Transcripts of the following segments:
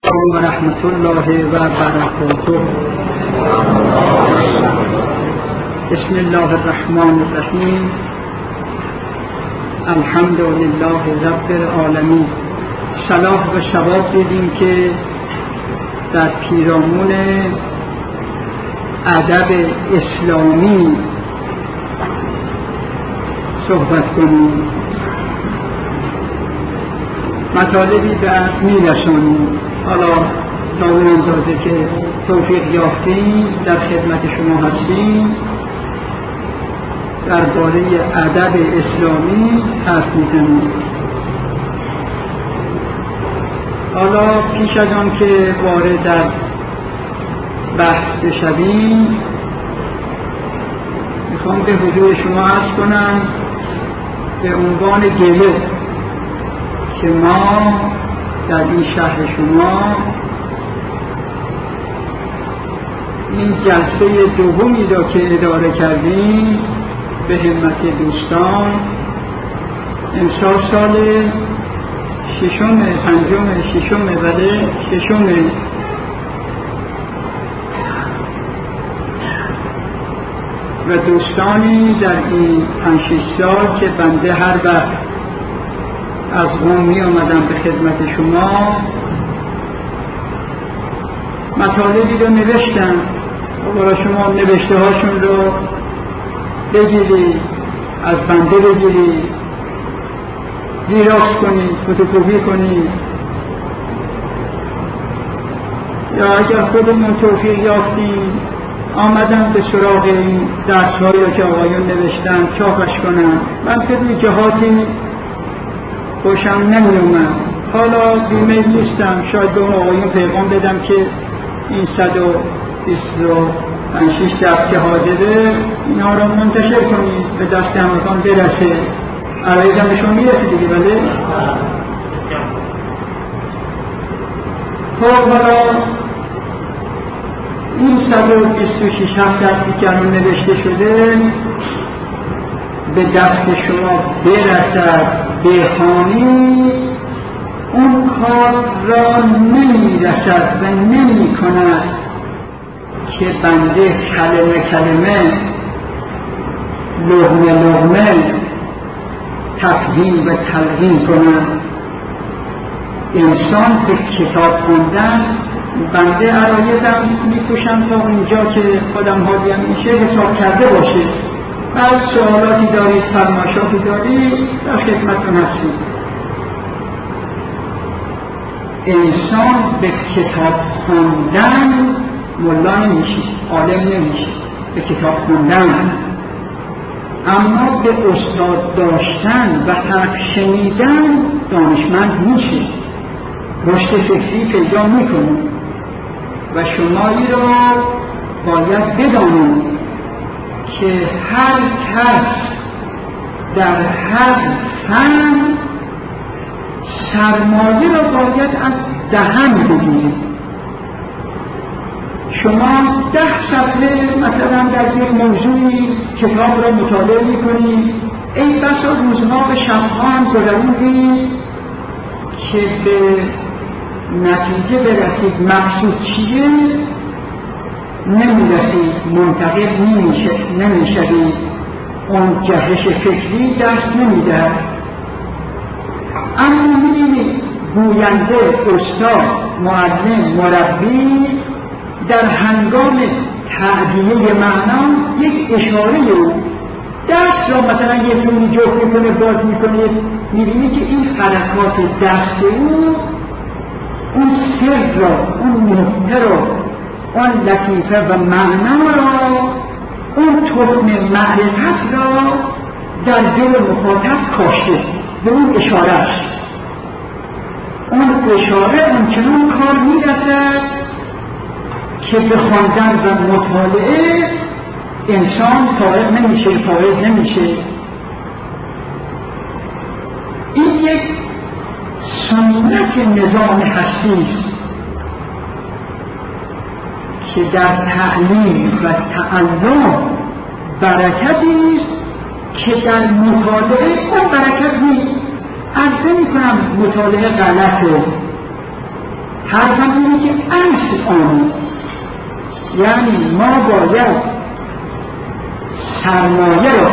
و رحمت الله و برکاته. بسم الله الرحمن الرحیم. الحمد لله رب العالمین. صلاح و ثواب دیدیم که در پیرامون ادب اسلامی صحبت کنیم، مطالبی به میرسانیم. حالا تا اون اندازه که توفیق یافتیم در خدمت شما هستیم درباره ادب اسلامی حرف میزنیم. حالا پیش از آن که وارد در بحث بشویم میخوام به حضور شما عرض کنم به عنوان گله که ما در این شهر شما این جلسه دومی را که اداره کردیم به همت دوستان، امسال سال ششم و دوستانی در این 5-6 سال که بنده هر وقت از قم می آمدم به خدمت شما مطالبی رو نوشتم و برای شما نوشته هاشون رو بگیرید، از بنده بگیرید، ویراس کنید، فتوکپی کنید، یا اگر خودمون توفیق یافتیم آمدم به سراغ این درس‌هایی رو که آقایون نوشتن چاپش کنم. من که روی جهاتی خوشم نمی اومد، حالا بیمیل نیستم، شاید به اون آقایون پیغام بدم که این 125-6 درس که حاضره اینا رو منتشر کنید به دست همکان برسه. عرایزم به شما میرسه دیگه. بله خب حالا این 126 درسی که الان نوشته شده به دست شما برسد بخوانید، اون کار را نمیرسد و نمی کند که بنده کلمه کلمه لقمه لقمه تفهیم و تلقین کنم. انسان به کتاب خوندن، بنده عرایزم میپوشم تا اونجا که خودم حالیم میشه حساب کرده باشه. هر سوالاتی دارید، فرمایشاتی دارید، در خدمتتون هستیم. انسان به کتاب خوندن ملا نمیشه، عالم نمیشه به کتاب خوندن، اما به استاد داشتن و حرف شنیدن دانشمند میشه، رشد فکری پیدا میکنه و شمایی را باید بدانید که هر کس در هر فن سرمایه را باید از دهن بگیرید. شما 10 صفحه مثلا در یک موضوعی کتاب را مطالعه میکنید، ای بسا روزها و شبها هم گذروندید که به نتیجه برسید مقصود چیه نمیرسید، منتقل نمیشوید، اون جهش فکری دست نمیدهد. اما میبینید گوینده، استاد، معلم، مربی در هنگام تعدیه معنا یک اشاره او دست را مثلا یه جوری جفت میکنه، باز میکنه، میبینی که این حرکات دست او اون سر را، اون نقطه را، اون لطیفه و معنا را، اون تخم معرفت را در دل مخاطب کاشته. به اون اشارهش، اون اشاره اونچنان کار میرسد که به خواندن و مطالعه انسان فارغ نمیشه، فارغ نمیشه. این یک سنت نظام هستی است که در تعلیم و تعلم برکتی است که در مطالعه اون برکت نیست. عرض میکنم مطالعه غلطه، حرفم اینه که اصل آمد، یعنی ما باید سرمایه رو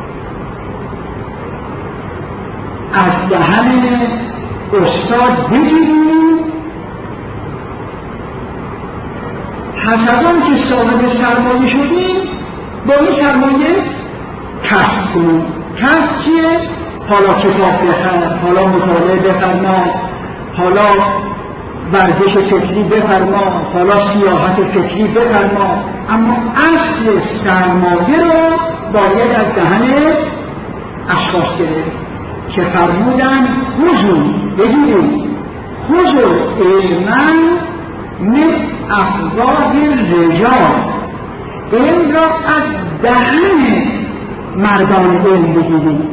از دهن استاد بگیریم، پس از آن که صاحب سرمایه شدیم با این سرمایه کسب کنیم. کسب چیه؟ حالا کتاب بخر، حالا مطالعه بفرما، حالا ورزش فکری بفرما، حالا سیاحت فکری بفرما، اما اصل سرمایه رو باید از دهن اشخاص گرفت که فرمودن خذوا، بگیرید، خذوا علما من افواه الرجال، علم را از دهن مردان علم بگیرید.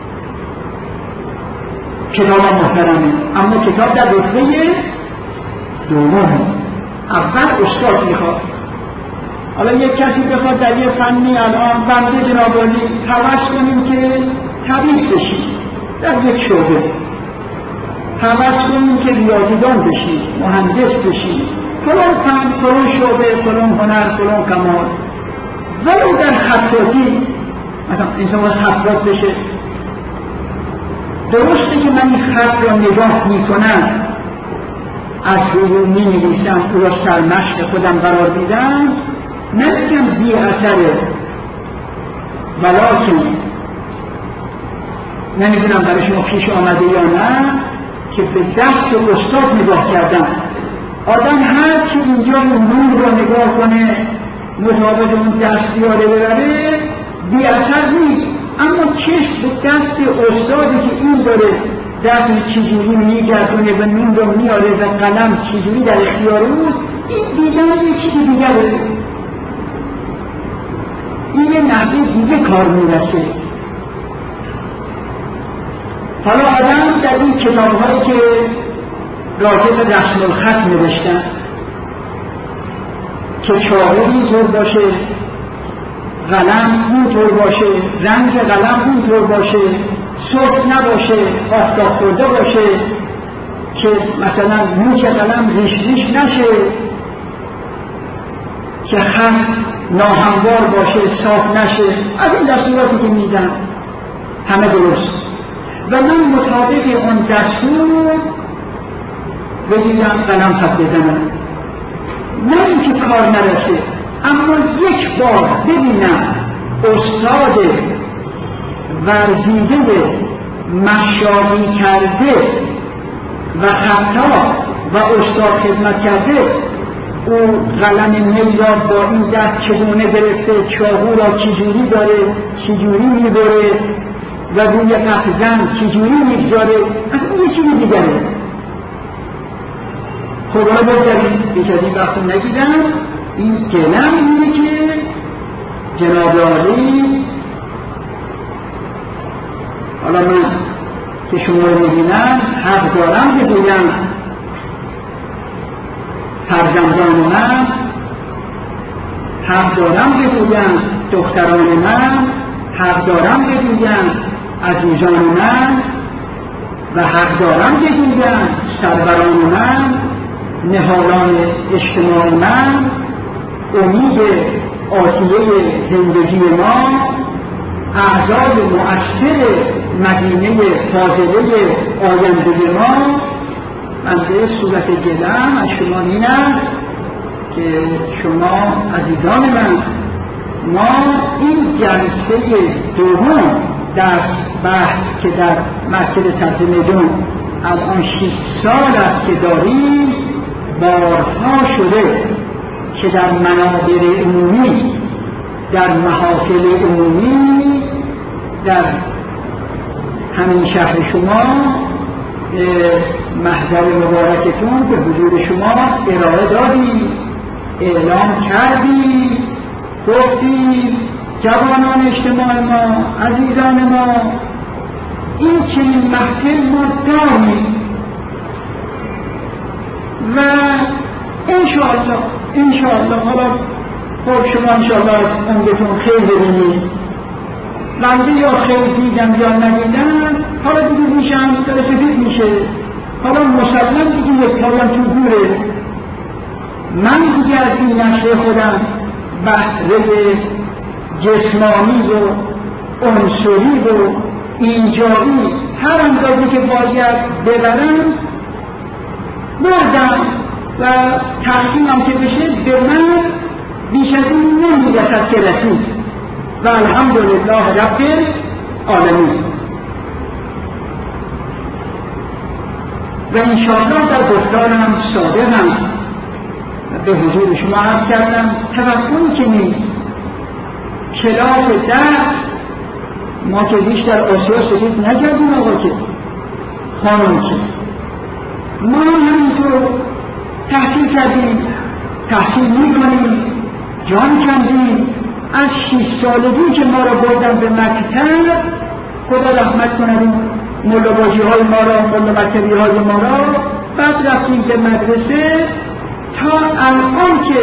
کتاب محترمه، اما کتاب در رتبه دوم. اول استاد میخواد. حالا یک کسی بخواد در یه فنی الان بنده جنابالی هوس کنیم که طبیب بشید در یک شعبه، هوس کنیم که ریاضیدان بشید، مهندس بشید، فلان فن، فلان شعبه، فلان هنر، فلان کمال، ولو در خطاطی مثلا انسان باید خطاط بشه. درسته که من این خط را نگاه میکنم، از روی می نویسم، او را سرمشق خودم قرار میدم، نمیگم بی اثره، ولیکن نمیدونم برای شما پیش آمده یا نه که به دست استاد نگاه کردم. آدم هر چی اینجا نور را نگاه کنه مطابق اون دست بیاره ببره بی اثر نیست، اما چشم به دست استادی که این داره دست چجوری میگردونه و نور را میاره و قلم چجوری در اختیار اوست، این دیدن یه چیزی دیگر داره، این یه نحوه دیگه کار میرسه. حالا آدم در این کتاب‌هایی که راجع به رسم الخط نوشتن که چاقو اینطور باشه، قلم اینطور باشه، رنگ قلم اینطور باشه، سرخ نباشه، آفتاب خورده باشه، که مثلا نوک قلم ریش ریش نشه، که خط ناهموار باشه، صاف نشه، از این دستوراتی که میدن همه درست و من مطابق اون دستور بگیرم قلم خط بزنم. نه اینکه کار نرسه، اما یک بار ببینم استاد ورزیده مشاغی کرده و خطا و استاد خدمت کرده، او قلم نی را با این دست چگونه گرفته، چاقو را چجوری داره، چجوری میبره و روی قفزن چجوری میگذاره، اصلا یه چیزی دیگره. خب حالا بگذاریم بیش از این وقت نگیدم. این گلم اینه که جناب عالی، حالا من که شما رو میبینم حق دارم بگویم فرزندان من، حق دارم بگویم دختران من، حق دارم بگویم عزیزان من و حق دارم بگویم سروران من، نهالان اجتماع من، امید آتیه زندگی ما، اعضای مؤثر مدینه فاضله آینده ما. بنده صورت گلم از شما این است که شما عزیزان من، ما این جلسه دوم در بحث که در مسجد صدر میدان الان 6 سال است که داریم، بارها شده که در منابر عمومی، در محافل عمومی، در همین شهر شما محضر مبارکتون به حضور شما ارائه دادیم، اعلام کردیم، گفتیم جوانان اجتماع ما، عزیزان ما، این چنین محفل ما داریم و انشاءالله حالا خب شما انشاءالله از عمرتون خیر ببینید. بنده یا خیر دیدم یا ندیدم، حالا دیگه میشم داره سفید میشه، حالا مسلم دیگه یک پایم تو گوره، من دیگه از این نشر خودم بهره جسمانی و عنصری و اینجایی هر اندازه که باید ببرم بردم و تقسیمم که بشه به من بیش از این نمیرسد که رسید و الحمدلله رب العالمین. و انشاءالله در گفتارم صادقم به حضور شما عرض کردم توقعی که نیست کلاس درس ما که بیشتر آسیا سفید نکردیم آقا که خانم که ما همینطور تحصیل کردیم، تحصیل میکنیم، جان کندیم. از 6 سالگی که ما را بردن به مکتب، خدا رحمت کند ملاباجی های ما را، ملابکری های ما را، بعد رفتیم به مدرسه تا الان که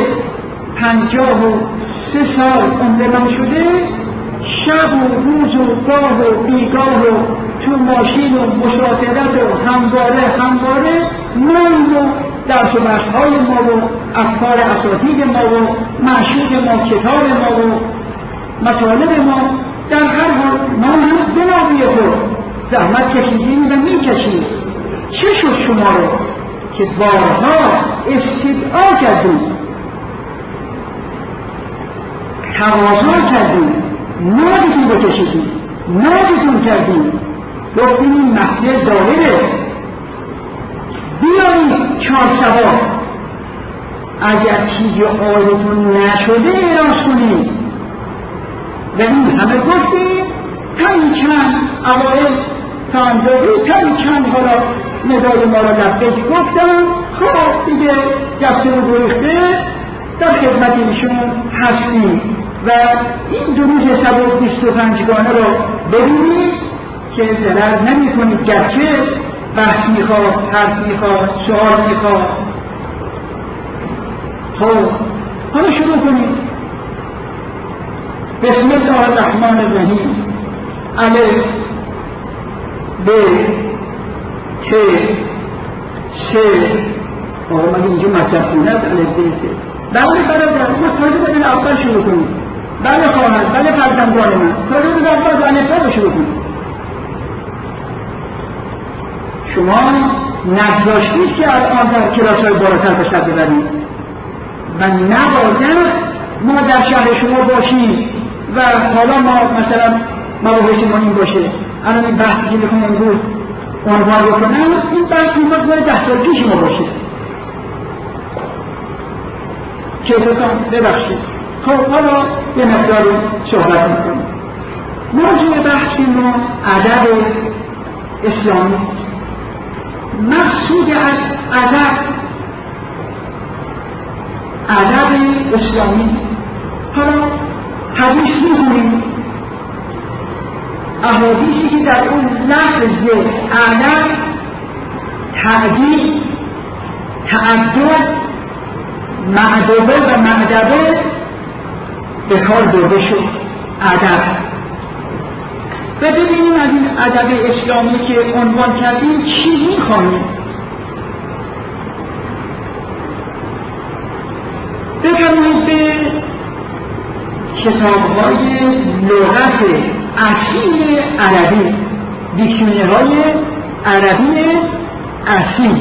53 سال عمرم شده، شب و روز و گاه و بیگاه و تو ماشین و مسافرت و همواره من و درس و بحث‌های ما و افکار اساتید ما و معشوق ما، کتاب ما و مطالب ما، در هر حال ما هم بنابی خود زحمت کشیدیم و میکشیم. چه شد شما رو که بارها استدعا کردیم، تقاضا کردیم، نادتون بکشیدیم، نادتون کردیم، گفتیم این مسئله ظاهره، بیایید 4 سوار، اگر چیزی آیتون نشده اعراض کنید. و این همه گفتیم، همین چند اوائل تا اندازه چند حالا ندای ما را لبیک گفتم. خب دیگه دسته رو گریخته در خدمت ایشون هستیم و این 2 روز 125 گانه رو ببینید که ضرر نمی کنید، گرچه بحث میخواد، حرف میخواد، سوال میخواد. خب حالا شروع کنید. بسم الله الرحمن الرحیم. الف ب ت س. آقا مگه اینجا مطلب خونه است؟ الف ب ت. بله برادر، ما تازه باید اول شروع کنیم. بله خواهر، بله فرزندان من، تازه باید اول الف ب شروع کنیم. شما نگذاشتید که الان در کلاس‌های بالاتر به سر ببرید و نباید ما در شهر شما باشیم و حالا ما مثلا مباحث ما این باشه. الان این بحثی که میخوام امروز عنوان بکنم، این بحث میخواد باید 10 سال پیش ما باشه. کیفتان ببخشید. خب حالا یه مقداری صحبت میکنم. موضوع بحث ما ادب اسلامی. مقصود از ادب اسلامی. حالا حدیث می‌خونیم، احادیثی که در اون لفظ ادب، تعدیل، تعدد، معدبه و معدبه به کار برده شد. ادب. و ببینیم از این ادب اسلامی که عنوان کردیم چی می‌خوانیم. بفرمایید به کتاب‌های لغت اصیل عربی، دیکشنری‌های عربی اصیل.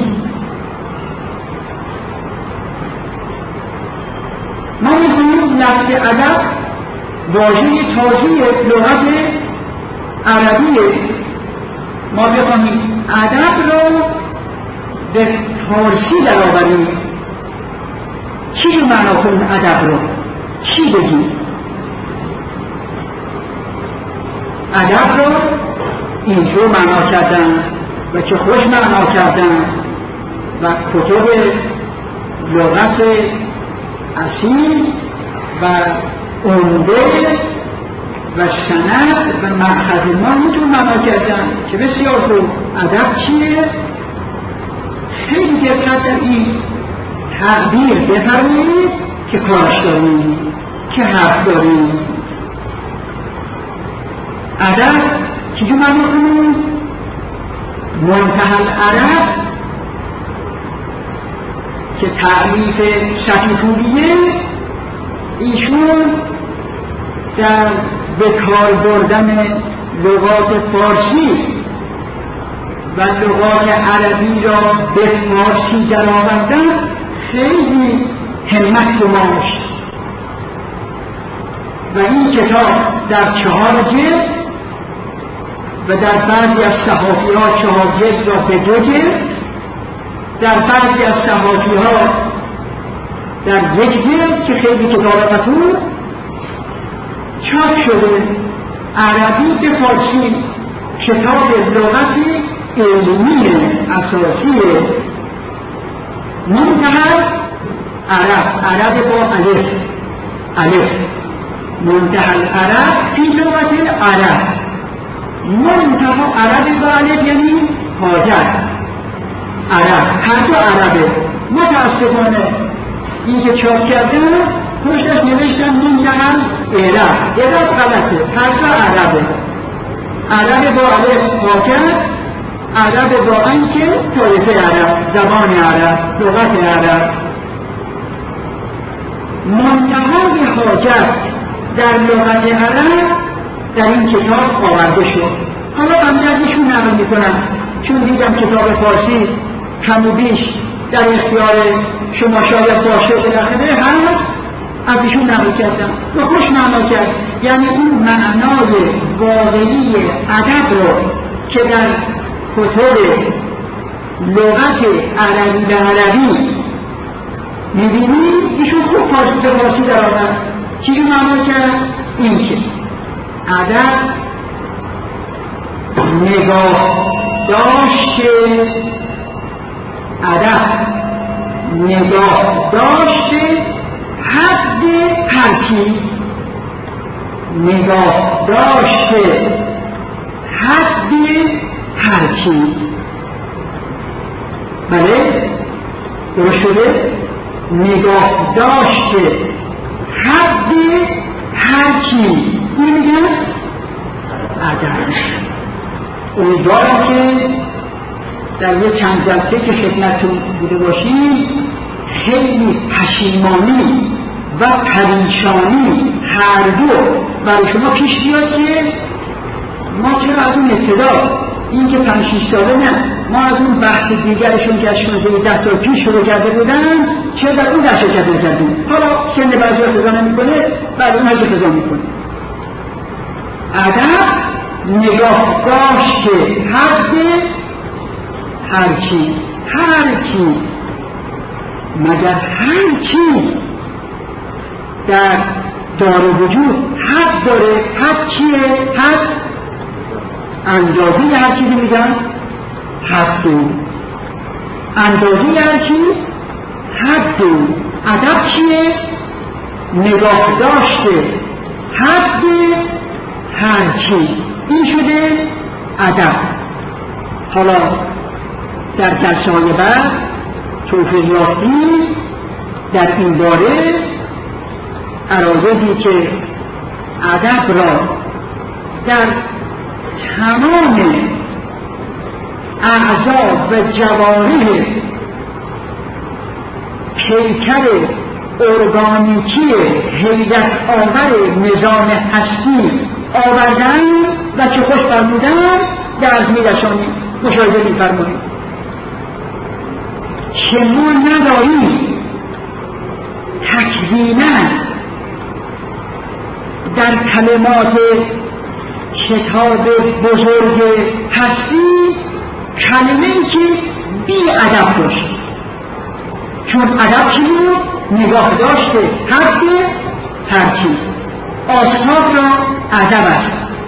ما می‌خونیم لفظ ادب واژه تازه لغت عربیه. ما بخواهیم ادب رو به فارسی در آوریم، چی رو معنا کنیم ادب رو؟ چی بگیم؟ ادب رو اینجور معنا کردن و چه خوش معنا کردن و کتب لغت اصیل و عمده و سند و مأخذ ما اینجور معنا کردن که بسیار خوب. ادب چیه؟ خیلی دقت در این تعبیر بفرمایید که کارش داریم، که حرف داریم. ادب چیزی معنا کنیم؟ منتهی العرب که تألیف صفی‌پوریه، ایشون در به کار بردن لغات فارسی و لغات عربی را به فارسی درآوردن خیلی همت گماشت و این کتاب در 4 جلد و در بعضی از صحافی‌ها 4 جلد را به 2 جلد، در بعضی از صحافی‌ها در 1 جلد که خیلی کتاب مطول چاپ شده، عربی به فارسی، کتاب لغتی علمی اساسی منتهی عرب با الف منتهی العرب فی لغت العرب، منتهی عرب با الف یعنی حاجت عرب، هر دو عربه. متاسفانه این که چاپ کردن پشتش نوشتن منتهی العرب غلطه، هر دو عربه، عرب با الف حاجت، عرب با انکه طایفه عرب، زبان عرب، لغت عرب. منتهی حاجت در لغت عرب در این کتاب آورده شد. حالا امجدشون نقل میکنم چون دیدم کتاب فارسی کم و بیش در اختیار شما شاید باشه بالاخره هست، از ایشون نقل کردم و خوش معنا کرد. یعنی اون معنای واقعی ادب رو که در کتب لغت عربی به عربی میبینیم ایشون خوب فارسی به فارسی در آورد. چیزی معنا کرد؟ این که ادب نگاه داشته، ادب نگاه داشته حد ترکیب، نگاه داشته حد ترکیب. بله درست شده؟ نگاه داشته حد ترکیب، این میگن ادب. امیدوارم که در یک چند جلسه که خدمتتون بوده باشیم خیلی پشیمانی و پریشانی هر دو برای شما پیش بیاد که ما چرا از اون ابتدا این که 5-6 ساله نه، ما از اون بحث دیگرشون که از 16 سال پیش شروع کرده بودن چرا در اون در شرکت نکردیم. حالا سن بعضی ها خضا نمیکنه، بعد اون هرچه خضا میکنه. ادب نگاه داشته حد هر چی مگر هر چی در دار وجود حد داره. حد چیه؟ حد اندازه هر چیزی میگن حد، اندازه هر چیز حد. ادب چیه؟ نگاه داشته حد هر چیز، این شده ادب. حالا در جلسه‌های بعد توفیق یافتیم در این باره عرایضی که ادب را در تمام اعضا و جوارح پیکر ارگانیکی حیرت آور نظام هستی آوردن و چه خوش فرمودن در میرسانیم. مشاهده می‌فرمایید که ما نداریم تکویناً در کلمات کتاب بزرگ هستی کلمه‌ای که بی ادب داشت، چون ادب چی بود؟ نگاه داشته حد ترکیب. آفتاب را ادب است،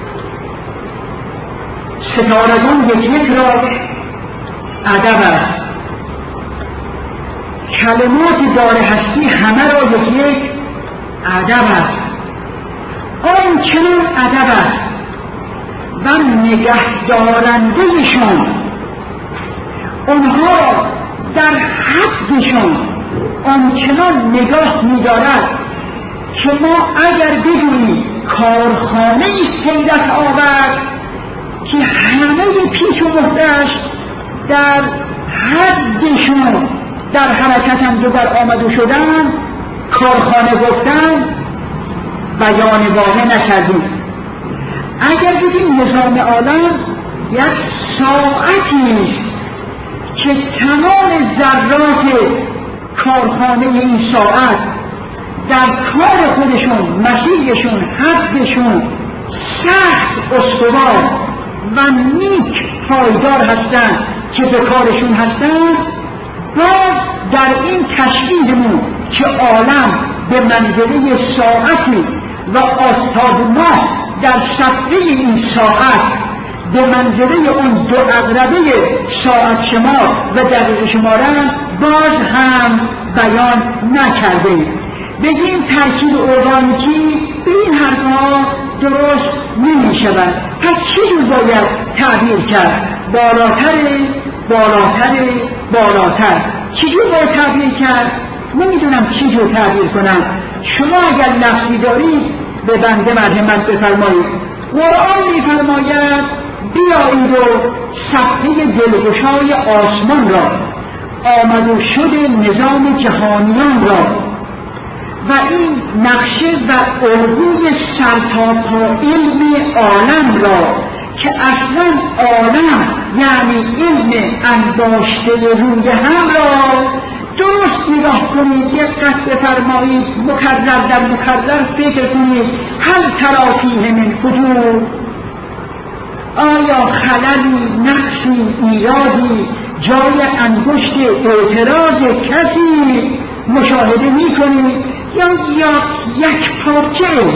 ستارگان یک را ادب است، کلمات دار هستی همه را یک ادب است. آن چنان ادب است و نگهدارندهشان اونها در حدشان آنچنان نگاه می‌دارد که ما اگر بگوییم کارخانه حیرت آور که همه پیچ و مهرش در حدشان در حرکتند و در آمد و شدن، کارخانه گفتن، بیان واقع نکردیم. اگر بگیم نظام عالم یک ساعتی که تمام ذرات کارخانه این ساعت در کار خودشون، مسیرشون، حدشون سخت استوار و نیک پایدار هستند که به کارشون هستند، باز در این تشکیلمون که عالم به منزله ساعتی و آفتاب ماه در صفحه این ساعت به منزله اون دو عقربه ساعت شمار و دقیقه شمارن باز هم بیان نکرده. بگیم ترکیب ارگانیکی به این حرفها درست نمی شود. پس چی جور باید تعبیر کرد؟ بالاتر چی جور باید تعبیر کرد؟ نمیدونم چی جور تعبیر کنم. شما اگر لفظی دارید به بنده مرحمت بفرمایید. قرآن میفرماید بیایید و صفحه دلگشای آسمان را، آمد و شد نظام جهانیان را و این نقشه و الگوی سرتاپا علم عالم را که اصلا عالم یعنی علم انباشته روی هم را درست نگاه کنید، دقت بفرمایید، مکرر در مکرر فکر کنید. هل تری فیه من فجور؟ آیا خللی، نقصی، ایرادی، جای انگشت اعتراض کسی مشاهده می کنید؟ یا یک پارچه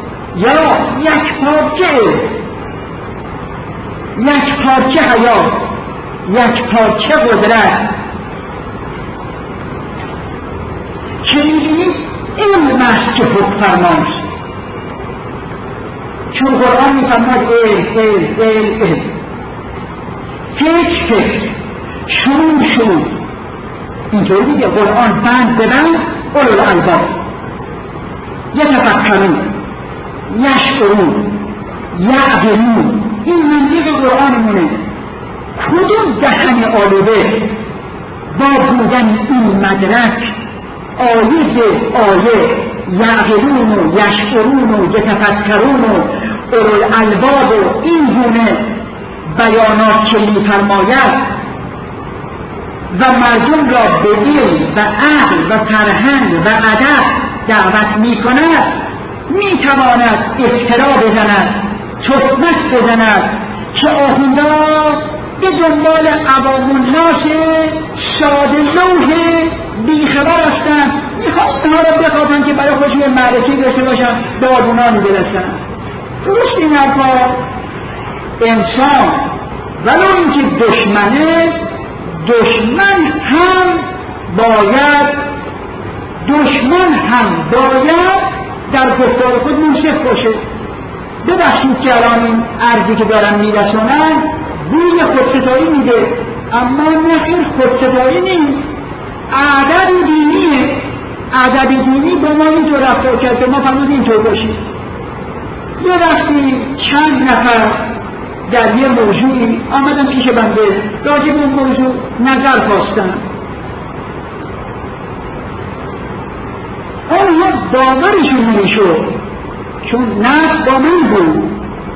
حیات، یک پارچه قدرت که می‌بینید علم است که حکم فرماست. چون قرآن می‌فرماید علم فکر شروع اینطوری دیگه. قرآن بند به بند اولو الالباب یتفکرون یشعرون یعقلون، این منطق قرآنمونه. کدوم دهن آلوده با بودن این مدرک آیه یعقلون و یشعرون و یتفکرون و اولوالالباب و این گونه بیانات که می‌فرماید و مردم را به علم و عقل و فرهنگ و ادب دعوت می‌کند، می‌تواند افترا بزند، تهمت بزند که آخوندها به دنبال عوام الناس ساده لوح بیخبر هستند، میخوان اینها را بخوابن که برای خودشون معرکه‌ای داشته باشن، دادونانی برسن. درست این حرفا انسان ولو اینکه دشمن هم باید در گفتار خود منصف باشه. ببخشید که الان این عرضی که دارن میرسونن بوی خودستایی میده، اما نه این خودستایی نیست، ادب دینی با ما اینطور رفتار کرد، ما فرمود اینطور باشید. یه وقتی چند نفر در یه موضوعی آمدن پیش بنده، راجع به اون موضوع نظر خواستن. آنها باورشون نمیشد، چون نظر با من بود،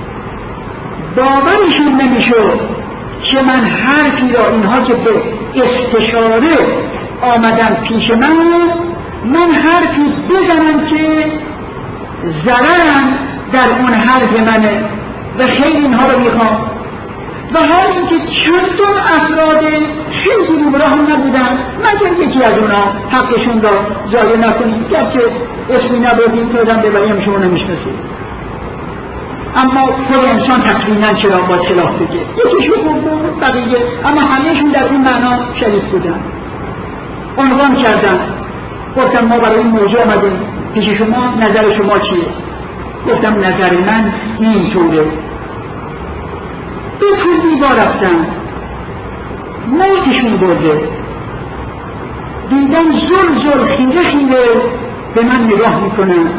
باورشون نمیشد که من حرفی را اینها که به استشاره آمدن پیش من حرفی بزنم که ضررم در اون حرف منه و خیلی اینها رو میخوام. و حال اینکه چندون افراد خیلی گمراه نبودن، مگر یکی از اونا حقشون را ضایع نکنید، گرچه اسمی نبردیم که آدم ببریم شما نمیشناسید، اما خود انسان تقریبا چرا با سلاح بگه، یکیشون بود بقیه، اما همهشون در این معنا شریف بودن. عنوان کردن، گفتم ما برای این موضوع آمدیم پیش شما، نظر شما چیه؟ گفتم نظر من اینطوره. به کلی با رفتن موتشون برده، دیدن زل خیره به من نگاه میکنن.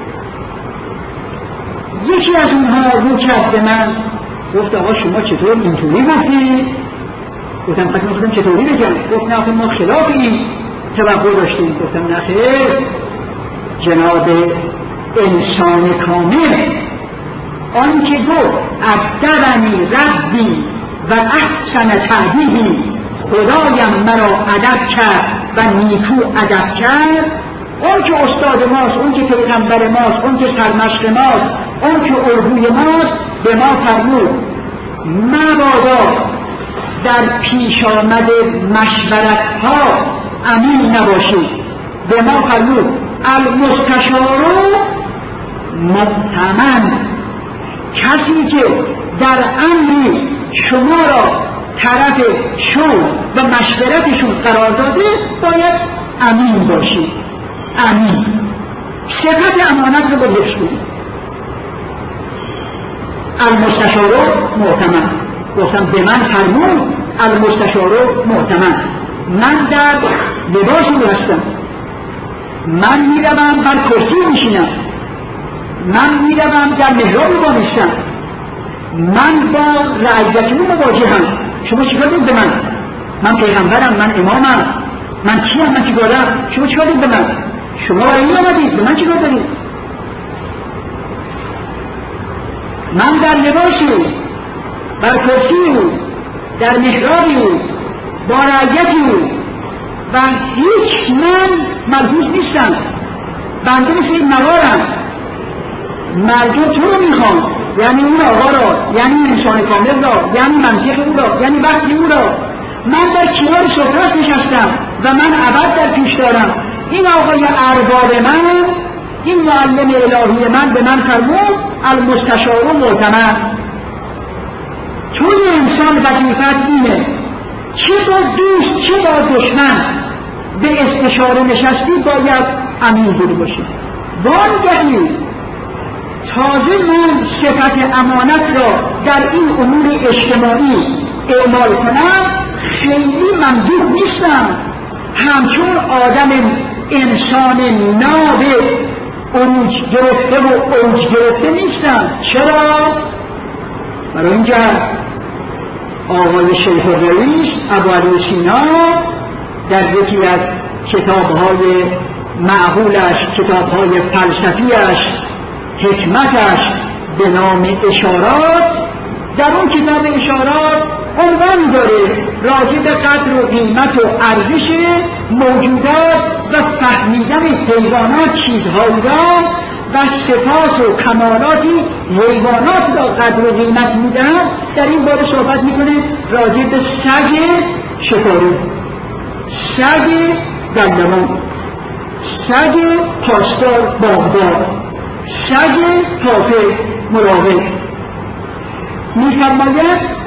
یکی از اونها رو کرد به من، گفت آقا شما چطور اینطوری گفتید؟ گفتم پس من چطوری بگم؟ گفت نه آخه ما خلاف این توقع داشتیم. گفتم نه خیر، جناب انسان کامل آن که گفت ادبنی ربی و احسن تعدیبی، خدایم مرا ادب کرد و نیکو ادب کرد، اون که استاد ماست، اون که پیغمبر ماست، اون که سرمشق ماست، اون که الگوی ماست، به ما فرمود مبادا در پیش آمد مشورت ها امین نباشید. به ما فرمود المستشار مؤتمن، کسی که در امری شما را طرف شور و مشورتشون قرار داده باید امین باشید. امین، صفت امانت رو به حفظ کنید. المستشار مؤتمن، گفتم به من فرمود المستشار مؤتمن. من در لباسی هستم، من میروم بر کرسی میشینم، من میروم در محراب میبانستم، من با رعیتون مواجهم. شما چیکار دارید به من؟ من پیغمبرم، من امامم، من کیم، من چیکارم؟ شما چیکار دارید به من؟ شما برای این آمدید، به من چیکار دارید؟ من در لباسی، بر کرسی، در محرابی، با رعیتی و هیچ من مربوط نیستم. بنده مثل این نوارم، مردم تو رو میخوام، یعنی اون آقا را، یعنی انسان کامل را، یعنی منطق او را، یعنی وقتی او را. من در کنار سفرت نشستم و من ابد در پیش دارم. این آقای ارباب من، این معلم الهی من به من فرمود المستشار مؤتمن. توی انسان وظیفت اینه چه با دوست چه با دشمن به استشاره نشستی باید امین بوده باشی. وانگهی تازه من صفت امانت را در این امور اجتماعی اعمال کنم خیلی ممدوح نیستم، همچون آدم انسان ناب اوج گرفته و اوج گرفته نیستم. چرا؟ برای اینکه آقای شیخ الرئیس ابو علی سینا در یکی از کتاب‌های معقولش، کتاب‌های فلسفیش، حکمتش به نام اشارات، در اون کتاب اشارات عنوان داره راجع به قدر و قیمت و ارزش موجودات و فهمیدن حیوانات چیزهایی را و صفات و کمالاتی حیوانات را قدر و قیمت میدن. در این باره صحبت میکنه راجع به سگ شکاری، سگ دندمان، سگ پاسدار باغدار، سگ حافظ مراقب. میفرماید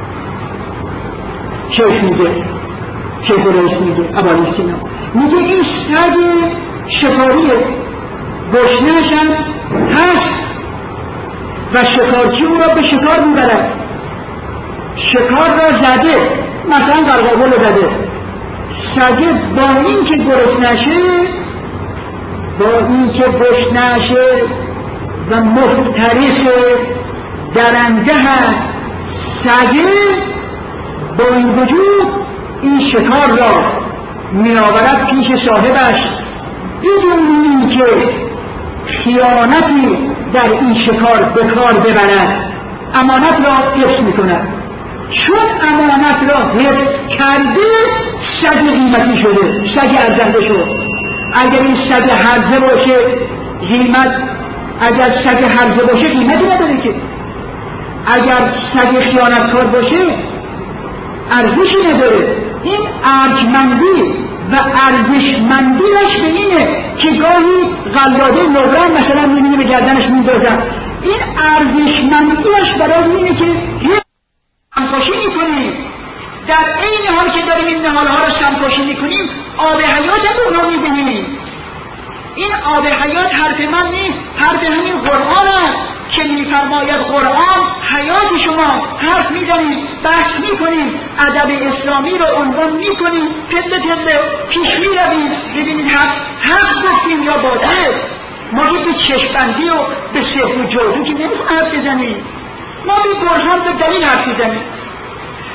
شیخ میگه، شیخ الرئیس میگه ابو علی سینا میگه این سگ شکاریه، گشنه‌ش هم هست و شکارچی او را به شکار میبرد. شکار را زده، مثلا قرقاول رو زده، سگه با این که گرسنشه، با این که گشنشه و مفترس درنده هست، سگه با این وجود این شکار را میآورد پیش صاحبش بدون اینکه خیانتی در این شکار به کار ببرد، امانت را حفظ میکند. چون امانت را حفظ کرده سگ قیمتی شده، سگ ارزنده شد. اگر این سگ هرزه باشه قیمت، اگر سگ هرزه باشه قیمتی نداره که. اگر سگ خیانتکار باشه ارزشی نداره. این ارجمندی و ارزشمندیش به اینه که گاهی قلاده نقرم مثلا میبینی به گردنش میندازن. این ارزشمندیش برای اینه که سمپاشی میکنیم، در این حال که داریم این نهالها رو سمپاشی میکنیم آب حیات هم اونا میبینیم. این آب حیات حرف من نیست، حرف همین قرآن است که میفرماید قرآن حیات شما. حرف میزنیم، بحث میکنیم، ادب اسلامی رو عنوان میکنیم، پله پله پیش میرویم ببینید حق گفتیم یا باطل. ما به چشمبندی و به سحر و جادو که نمیتونیم حرف بزنیم، ما به برهان به دلیل حرف بزنیم.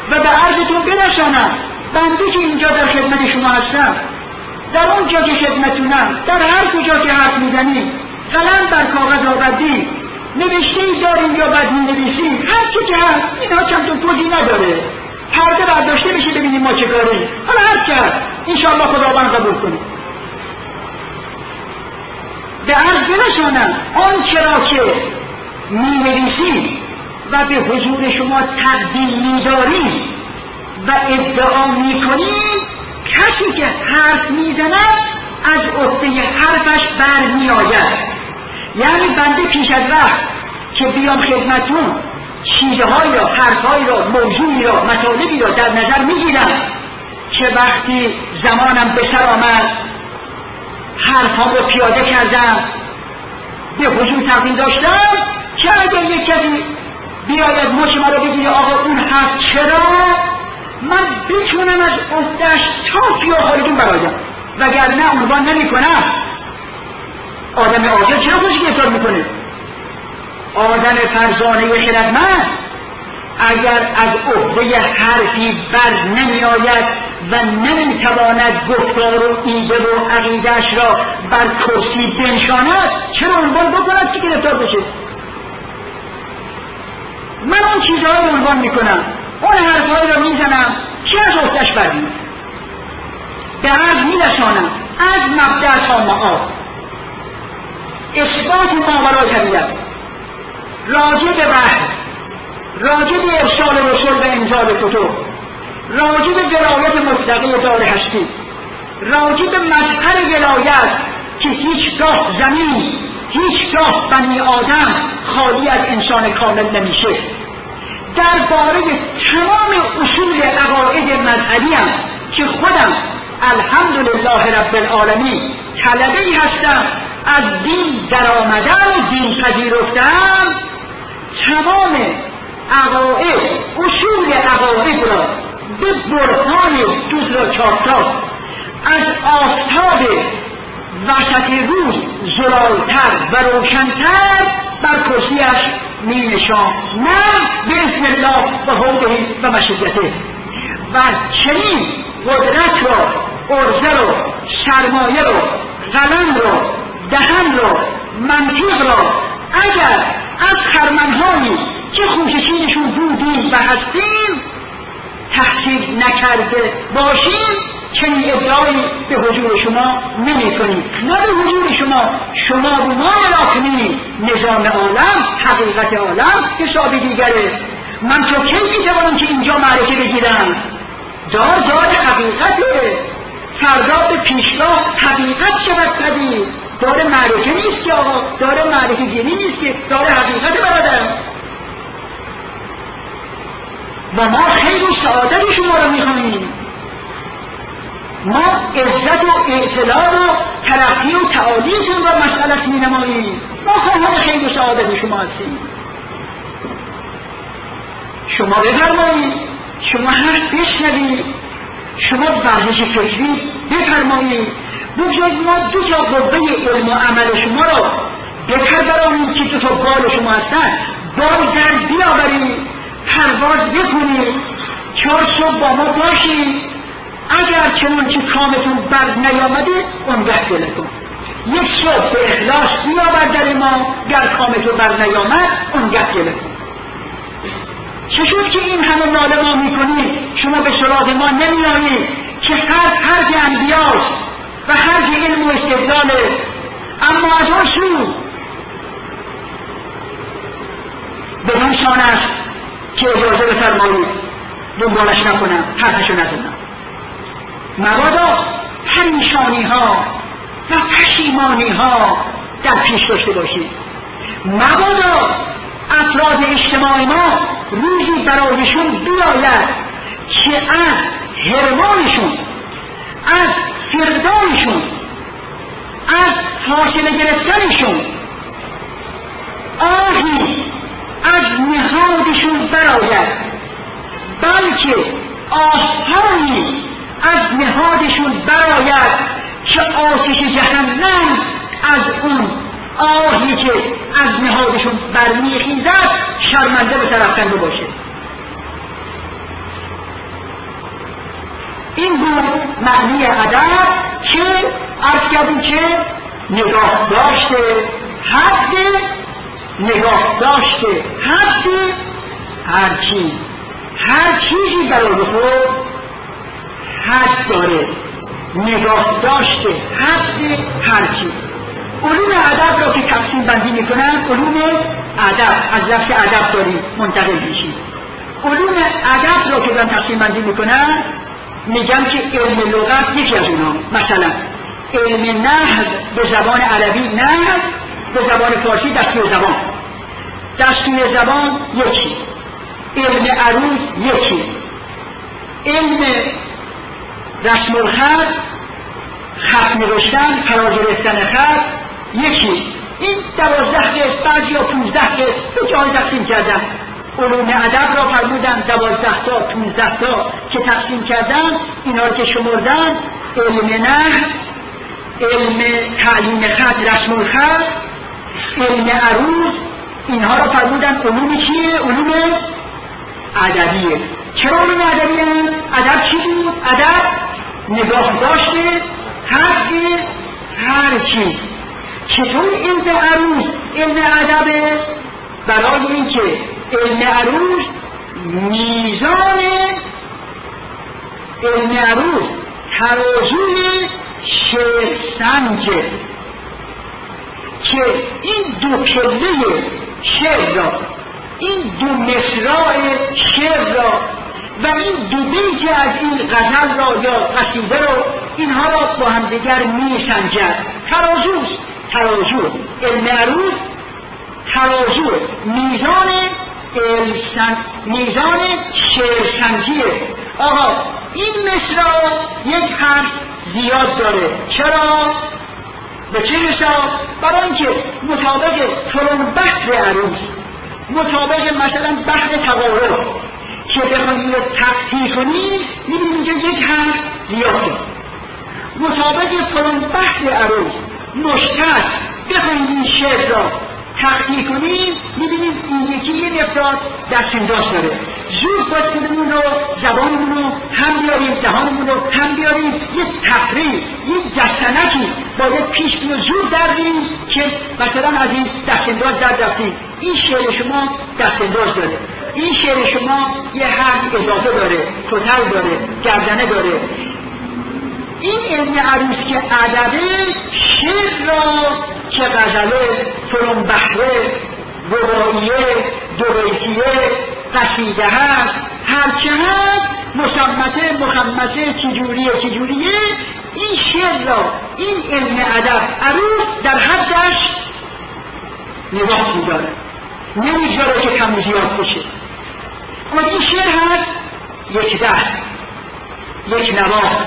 و به عرضتون برسانم بنده که اینجا در خدمت شما هستم، در اون جا که خدمتونم، در هر کجا که حرف میزنیم، قلم بر کاغذ آوردی، نوشته‌ای داریم یا بعد می‌نویسیم، هر چی که هست، اینها چندتون توضیح نداره، پرده برداشته بشه ببینیم ما چه کاریم. حالا هر چی هست انشاءالله خداوند قبول کنه. به عرض برسانم آنچه را که می‌نویسیم و به حضور شما تقدیم می‌داریم و ادعا می‌کنیم، کسی که حرف می‌زند از عهده حرفش برمی‌آید. یعنی بنده پیش از وقت که بیام خدمتون چیزهایی را، حرفهایی را، موضوعی را، مطالبی را در نظر می‌گیرم که وقتی زمانم به سر آمد حرفام را پیاده کردم، به حضور تقدیم داشتم که اگر یک کسی بیاید مچ مرا بگیره آقا اون حرف چرا، من بتونم از عهده‌اش تا پیاهالتون برایم، وگرنه عنوان نمی‌کنم. آدم عاجز چرا خودش گرفتار میکنه؟ آدم فرزانه خردمند اگر از عهده حرفی بر نمی آید و نمی تواند گفتار و ایده و عقیده‌اش را بر کرسی بنشاند، چرا عنوان بکند که گرفتار بشه؟ من اون چیزها رو عنوان میکنم، اون حرفهایی را میزنم که از عهده‌اش برمیاد، به عرض میرسانم از مبدأ تا معاد، اثبات ماورای طبیعت، راجع به وحی، راجع به ارسال رسول و انزال کتب، راجع به ولایت مطلقه دار هستی، راجع به مظهر ولایت که هیچگاه زمین، هیچگاه بنی آدم خالی از انسان کامل نمیشه، درباره تمام اصول عقاید مذهبی هم که خودم الحمدلله رب العالمین طلبه‌ای هستم، از دین در آمدن و دین پذیرفتم، تمام عقاید، اصول عقاید را به برهان جز را چاپتاب از آفتاب وسط روز زلالتر و روشنتر بر کرسیش می نشان، نه به اسم الله و حوله و مشیته، و چنین قدرت را، عرضه را، سرمایه را، قلم را، دهن را، منطق را اگر از خرمنهایی که خوششینشون بودیم و هستیم تحصیل نکرده باشیم، چنین ادعایی به حضور شما نمی کنیم، نه به حضور شما رو ما ملاکنی نظام عالم، حقیقت عالم حساب دیگره. من تو کی میتوانم که اینجا معرکه بگیرم؟ دار حقیقته، فردا به پیشراه حقیقت شود پدید، داره معرکه نیست که آقا، داره معرکه گیری نیست که، داره حقیقت برادر. و ما خیر و سعادت شما رو میخواییم، ما عزت و اعتلاع و ترقی و تعالیتون را مسئلت می نماییم، ما خواهان خیر و سعادت شما هستیم. شما بفرمایید، شما حرف بشنوید، شما ورزش فکری بفرمایید، بگذارید ما دو تا قوه علم و عمل شما را بپرورانید که دو تا بال شما هستن، بال در بیاورید، پرواز بکنید، 4 صبح با ما باشید، اگر چنانچه کامتون بر نیامده اونگه گله کن، یک صبح به اخلاص بیاور در ما، گر کامتون بر نیامد اونگه گله کن. چه شد که این همه ناله ما میکنید، شما به سراغ ما نمیایید که حرف انبیاست و حرف علم و استدلاله، اما از آن سو بدون شان است که اجازه بفرمایید دنبالش نکنم، حرفشو نزنم. مبادا پریشانی ها و پشیمانی ها در پیش داشته باشید، مبادا افراد اجتماع ما روزی برایشون بیاید که از حرمانشون، از فقدانشون، از فاصله گرفتنشون آهی از نهادشون براید، بلکه آستانی از نهادشون براید که آتش جهنم از اون آهی که از نهادشون برمیخیزد شرمنده به طرف کنده باشه. این بود معنی ادب که عرض کردیم که نگاه داشته، حد نگاه داشته، حد هر چیزی برای خود حد داره، نگاه داشته حد هر چیز. علوم ادب را که تقسیم بندی میکنن، علوم ادب از لفظ ادب داریم منتقل میشیم. علوم ادب را که دارن تقسیم بندی میکنن میگن که علم لغت یکی از اونها، مثلا علم نحو به زبان عربی نحو، به زبان فارسی دستور زبان، دستور زبان یکی، علم عروض یکی، علم رسم الخط، خط نوشتن، فرا گرفتن خط یکی. این 12 قسم، بعضی یا 15 قسم به جای تقسیم کردن. علوم ادب را فرمودن 12 تا 15 تا که تقسیم کردن، اینا رو که شمردن، علم نحو، علم تعلیم خط، رسم الخط، علم عروض، اینها را فرمودن علوم چیه؟ علوم ادبیه. چرا علوم ادبیه؟ ادب چی بود؟ ادب نگاه داشته حد هر چیز. چطور علم عروض علم ادبه؟ برای اینکه علم عروض میزان علم عروض ترازوی شعر سنجه که این دو پله شعر را، این دو مصرع شعر را و این دو بیت از این غزل را یا قصیده را، اینها را با هم دیگر میسنجد. ترازوست، ترازو علم عروض ترازو میزان شعر سنجیه. آقا این مصرع یک حرف زیاد داره، چرا؟ به چه حساب؟ برای اینکه مطابق فلان بحث عروض، مطابق مثلا بحث تقارب که بخواهیم رو تقطیع کنیم، می‌بینیم که یک حرف زیاده. مطابق فلان بحث عروض مشترک بخواهیم این شعر را تقطیع کنیم، می‌بینیم این یکی یه مقدار دست‌انداز داره. زود باید خودمون رو، زبانمون رو هم بیاریم، دهانمون رو هم بیاریم، یک تفریح، یک جستنکی باید پیش رو زود دردیم که مثلا از این دست‌انداز در رفتیم. این شعر شما دست‌انداز داره، این شعر شما یه حرف اضافه داره، کتر داره، گردنه داره. این علم عروض که ادبه، شعر را که غزله، فلان بحره، رباعیه، دوبیتیه، قصیده هست، هرچه هست، مصمته، مخمسه، چجوریه، این شعر را، این علم ادب عروض در حدش نگاه می‌داره، نمی‌ذاره که کم و زیاد بشه. اما این شعر هست یک دست، یک نواخت،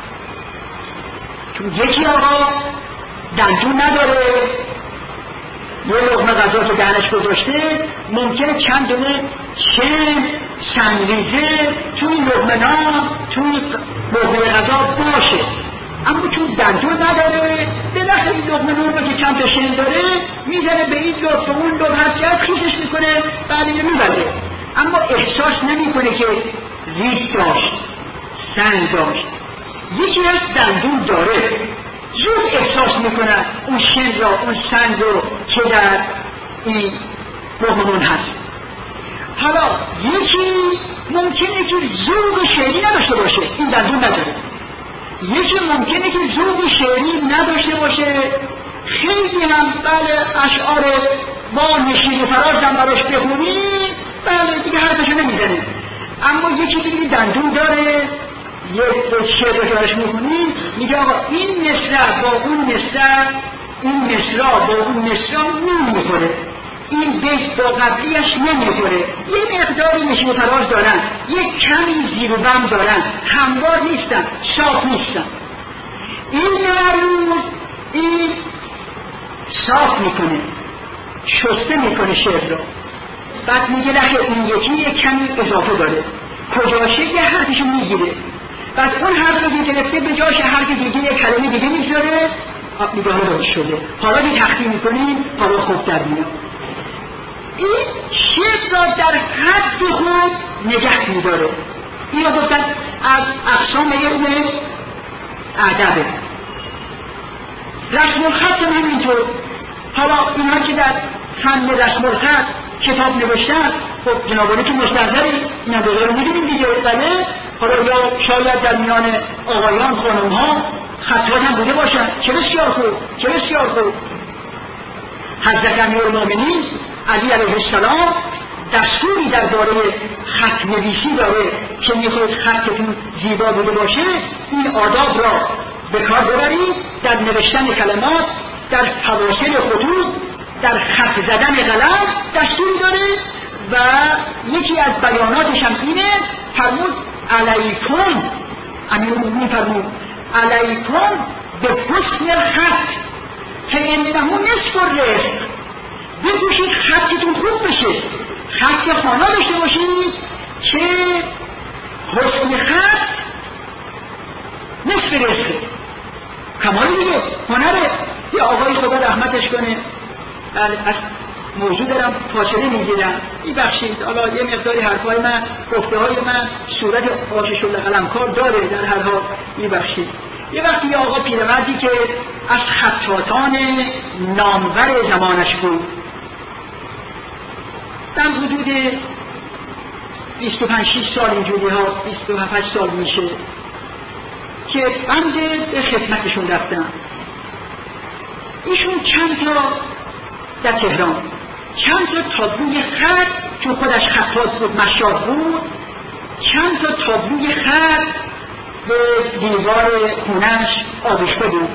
چون یکی آقا دندون نداره، یه لقمه غذا که دهنش گذاشته، ممکنه چند دونه شن، سنگریزه توی لقمه نان، توی لقمه غذا باشه، اما چون دندون نداره، بالاخره این لقمه نان رو که چند تا شن داره میزنه به این لقمه، به اون لقمه، هر چیز خیسش میکنه، بعد اینو میبره، اما احساس نمیکنه که ریگ داشت، سنگ داشت. یکی از دندون داره، زود احساس میکنن اون شن را، اون سنگ رو که در این لقمه هست. حالا یکی ممکنه که ذوق شعری نداشته باشه، این دندون نداره. یکی ممکنه که ذوق شعری نداشته باشه، خیلی هم بله اشعار با نشید و فراز هم براش بخونی، بله دیگه حرفشو نمیزنه. اما یکی دیگه دندون داره، یک شعر رو که براش میخونی، میگه آقا این مصرع با اون مصرع، این مصرع با اون مصرع نمیخوره، این بیت با قبلیش نمیخوره، یه مقداری نشید و فراز دارن، یک کمی زیر و بم دارن، هموار نیستن، صاف نیستن. این عروض این صاف میکنه، شسته میکنه شعر رو، بعد میگه لخه این یکی یک کمی اضافه داره، کجاشه یه حرفشو میگیره، بعد اون حرف رو گرفته به جاش حرف دیگه یک کلمه دیگه میذاره، میگه حالا درست شده، حالا که تقسیم میکنیم حالا خوب در میاد. این شعر را در حد خود نگه میداره. اینو گفتن از اقسام علم ادبه. رسم الخط هم اینطور. حالا اینها که در فن رسم الخط کتاب نوشتن، خب جنابالی که مستحضری این هم بذاره میدونیم دیگه. بله حالا یا شاید در میان آقایان خانم ها خطات هم بوده باشن. چه بسیار خوب، چه بسیار خوب. حضرت امیرالمومنین علی علیه السلام دستوری درباره خط نویسی داره که میخواید خطتون زیبا بوده باشه این آداب را به کار ببرید در نوشتن کلمات، در فواصل خطوط، در خط زدن قلم دستوری داره و یکی از بیاناتش هم اینه. فرمود علیکم، امیرالمومنین فرمود علیکم به حسن الخط که انه نصف الرزق. بکوشید خطتون خوب بشه، خط خوانا داشته باشید که حسن خط نصف رزقه. کمال دیگه هنره. یه آقای خدا رحمتش کنه، از موضوع دارم فاصله میگیرم، میبخشید حالا یه مقداری حرفای من، گفته های من صورت آتش القلمکار داره، در هر حال میبخشید. یه وقتی یه آقا پیرمردی که از خطاطان نامور زمانش بود، در حدود 25-26 سال اینجوری ها، 27 سال میشه که بنده به خدمتشون رفتم. ایشون چند تا در تهران چند تا تابلوی خط، چون خودش خطاط بود مشاط بود، چند تا تابلوی خط به دیوار خونش آویخته بود.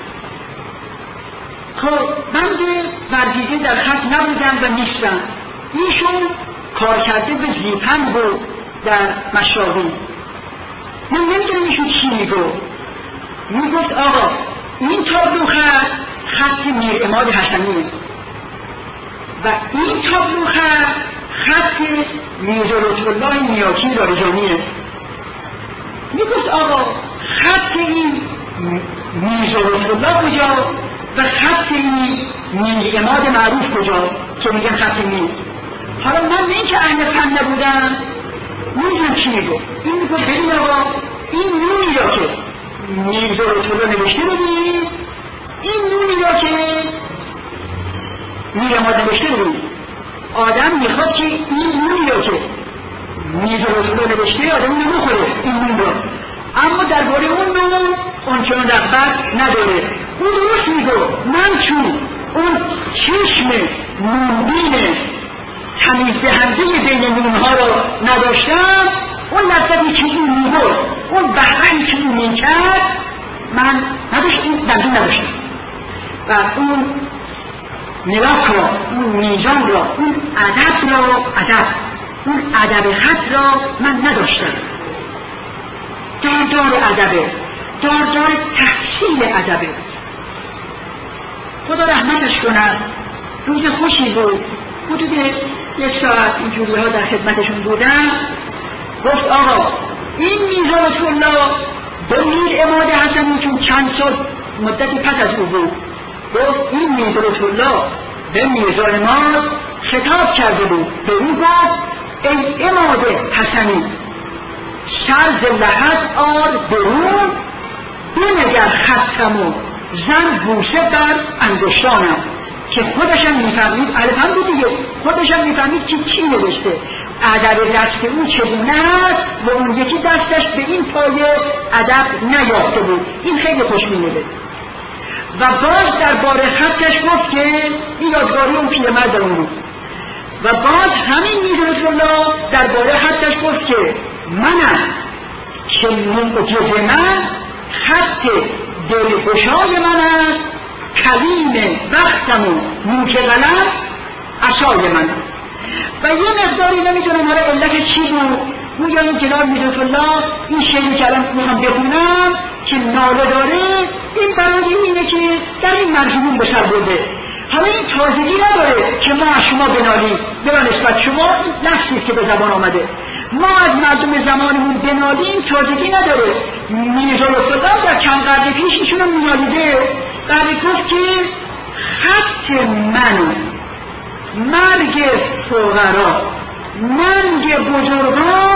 خب بنده ورزیده در خط نبودم و نیستم. ایشون کار کرده به زیپن بود در مشاوی. من نمیدونم ایشون چی میگفت آقا این تابلو خط میر عماد حسنیه و این تابلو خط میرزا لطف الله نیاکی لاریجانیه. میگفت آقا خط این میرزا لطف الله کجا و خط این میر عماد معروف کجا که میگن خط میر. حالا من این که اهل فن نبودم نمیدونم چی میگفت. این میگفت ببین آقا این نونی را که میرزا لطف الله نوشته ببین، این نونی را که میر عماد نوشته ببین. آدم میخواد که این نونی را که میرزا لطف الله نوشته آدم نمیخوره این نون را، اما درباره اون نون اونچنان رغبت نداره. اون درست میگفت. من چون اون چشم نونبین تمیز دهنده بین نونها را نداشتم، اون لذتی که اون میبرد، اون بهره‌ای که اون میکرد من دندون نداشتم و اون ملاک را، اون میزان را، اون ادب خط را من نداشتم. داردار ادبه، داردار تحصیل ادبه. خدا رحمتش کند. روز خوشی بود، حدود 1 ساعت اینجوری ها در خدمتشون بودم. گفت آقا این میرزا لطف الله به میر عماد حسنی چون چند سال مدتی پس از او بود، گفت این میرزا لطف الله به میرزا عماد خطاب کرده بود، به او گفت ای عماد حسنی سر ز لحد آر درون، بنگر خطم و زن بوسه بر انگشتانم. که خودشم میفهمید، الفهم بود دیگه، خودشم میفهمید که چی نوشته، ادب دست او چگونه است و اون یکی دستش به این پایه ادب نیافته بود. این خیلی خوشبینه. و باز درباره خطش گفت که این یادگاری اون پیرمرد اون بود. و باز همین میرزا الله درباره خطش گفت که منم که معجز من خط دلگشای من است، کلیم وقتم و نوک قلم عصای من. و یه مقداری نمیدونم حالا علت چی بود. گویا این جناب میرزا الله این شعری که الان میخوام بخونم که ناله داره، این برای اینه که در این مرحوم به سر برده. حالا این تازگی نداره که ما از شما بنالیم، به نسبت شما نفسی که به زبان آمده، ما از مردم زمانمون بنالیم تازگی نداره. میرزا لطف الله در چند قرن پیش ایشون رو می‌نالیده، بعد گفت که خط من، مرگ فقرا، مرگ بزرگان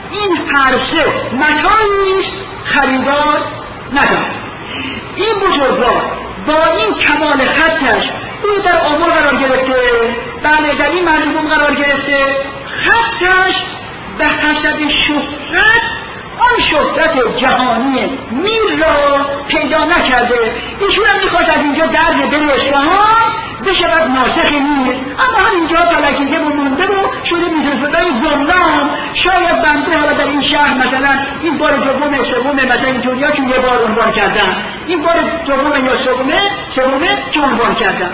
این هر سه متاعی است خریدار ندارد. این بزرگوار با این کمال خطش او در آمار قرار گرفته، بله در این مردم قرار گرفته، خطش به حسب شهرت آن شهرت جهانی میر را پیدا نکرده. ایشون هم میخواست از اینجا درد دل اصفهان بشود ناسخ میر، اما هم اینجا پلکیده و مونده و شده میزنده زمنام. شاید بنده حالا در این شهر مثلا این بار دوم سوم مثلا اینطوری ها که یه بار عنوان کردن، این بار دوم یا سومه که عنوان کردن.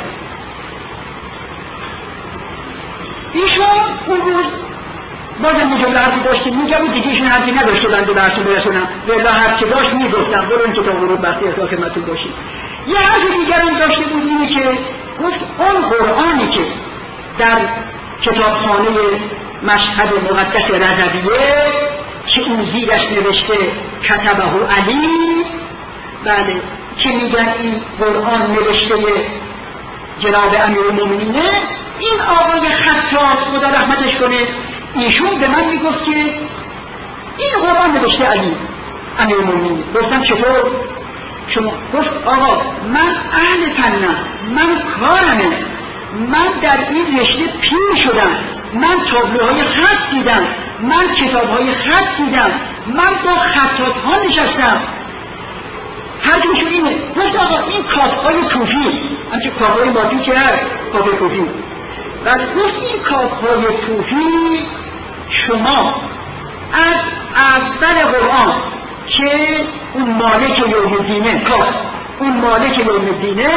ایشون اون روز بازم یه جمله حرفی داشتیم میگم و دیگه ایشون حرفی نداشته بنده براتون برسونم، والله هر چه داشت میگفتم برو این کتاب غروب وقتی احضار خدمتتون باشید. یه حرفی دیگر هم داشته بود، اینه که گفت اون قرآنی که در کتابخانه مشهد مقدس رضویه که اون زیرش نوشته کتبه علی، بله که میگن این قرآن نوشته جناب امیرالمومنینه، این آقای خطاط خدا رحمتش کنه ایشون به من میگفت که این قرآن نوشته علی امیرالمومنین. گفتم چطور؟ شما؟ گفت آقا من اهل فنم، من کارمه، من در این رشته پیر شدم، من تابلوهای خط دیدم، من کتابهای خط دیدم، من با خطاط ها نشستم، هر جوشون اینه. گفت آقا این کافهای کوفی، همچه کافهای مادی که هست کافه کوفی، و گفت این کافهای کوفی شما از اول قرآن که اون مالک یوم الدینه کاف، اون مالک یوم الدینه